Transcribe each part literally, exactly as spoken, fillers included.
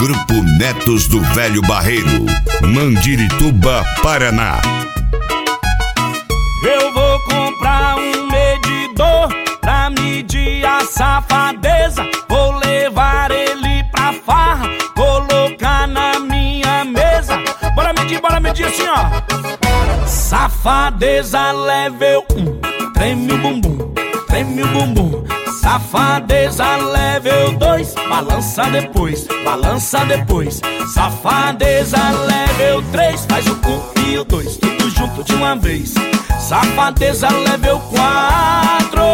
Grupo Netos do Velho Barreiro, Mandirituba, Paraná. Eu vou comprar um medidor pra medir a safadeza. Vou levar ele pra farra, colocar na minha mesa. Bora medir, bora medir assim, ó. Safadeza level um, treme o bumbum, treme o bumbum. Safadeza level dois, balança depois, balança depois. Safadeza level três, faz o um e o dois, tudo junto de uma vez. Safadeza level quatro,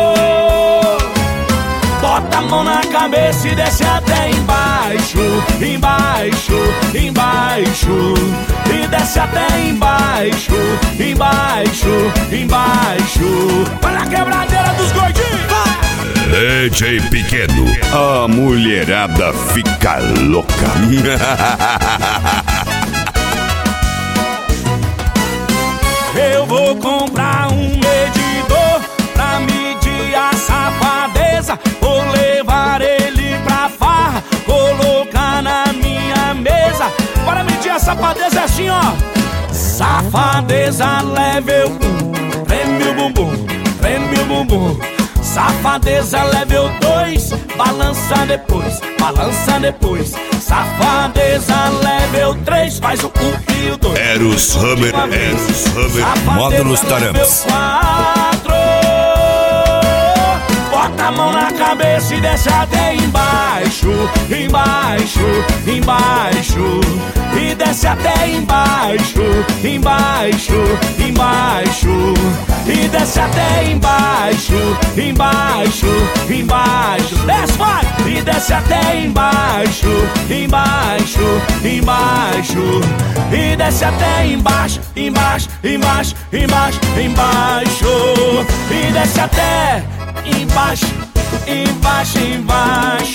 bota a mão na cabeça e desce até embaixo, embaixo, embaixo. E desce até embaixo, embaixo, embaixo. Olha a quebradeira dos gordinhos, vai! D J Pequeno, a mulherada fica louca. Eu vou comprar um medidor pra medir a safadeza. Vou levar ele pra farra, colocar na minha mesa. Bora medir a safadeza assim, ó. Safadeza level um, treme o bumbum, treme o bumbum. Safadeza level dois, balança depois, balança depois. Safadeza level três, faz o um e o dois. Eros Hammer, Eros Hammer, módulos Taramas. Bota a mão na cabeça e desce até embaixo, embaixo, embaixo. E desce até embaixo, embaixo, embaixo. E desce até embaixo, embaixo, embaixo. Desce, vai! E desce até embaixo, embaixo, embaixo. E desce até embaixo, embaixo, embaixo, embaixo, embaixo. E desce até embaixo, embaixo, embaixo.